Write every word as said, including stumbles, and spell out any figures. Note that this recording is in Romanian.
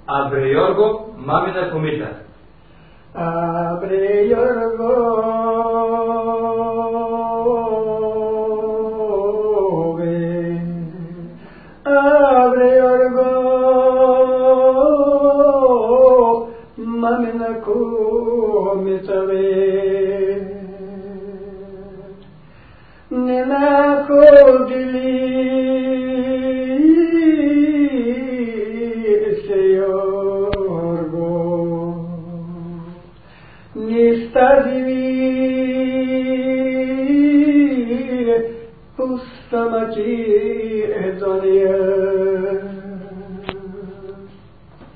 Abre Yorgo, mamina comita. Abre Yorgo, abre Yorgo, mamina comita ve. Nina kodili seyorgo, nistadivi pustamaki edonia.